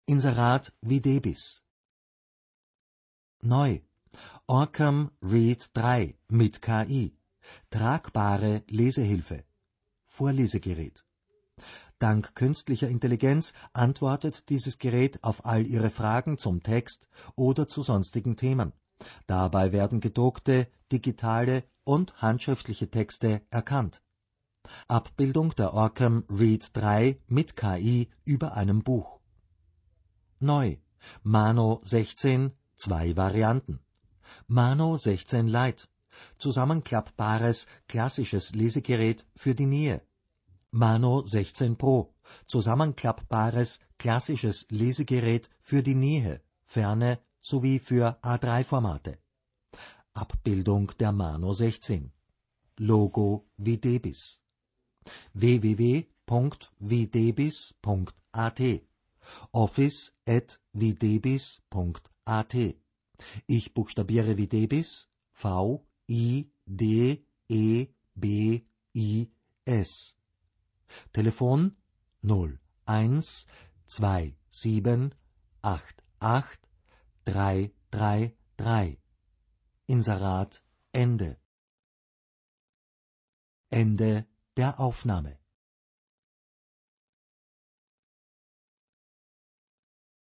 Inserat Videbis. Neu. Orcam Read 3 mit KI. Tragbare Lesehilfe. Vorlesegerät. Dank künstlicher Intelligenz antwortet dieses Gerät auf all Ihre Fragen zum Text oder zu sonstigen Themen. Dabei werden gedruckte, digitale und handschriftliche Texte erkannt. Abbildung der Orcam Read 3 mit KI über einem Buch. Neu. Mano 16, 2 Varianten. Mano 16 Lite. Zusammenklappbares, klassisches Lesegerät für die Nähe. Mano 16 Pro. Zusammenklappbares, klassisches Lesegerät für die Nähe, Ferne sowie für A3-Formate. Abbildung der Mano 16. Logo Videbis. www.videbis.at. office@videbis.at. Ich buchstabiere Videbis, V-I-D-E-B-I-S. Telefon 0127883333. Inserat Ende. Ende der Aufnahme.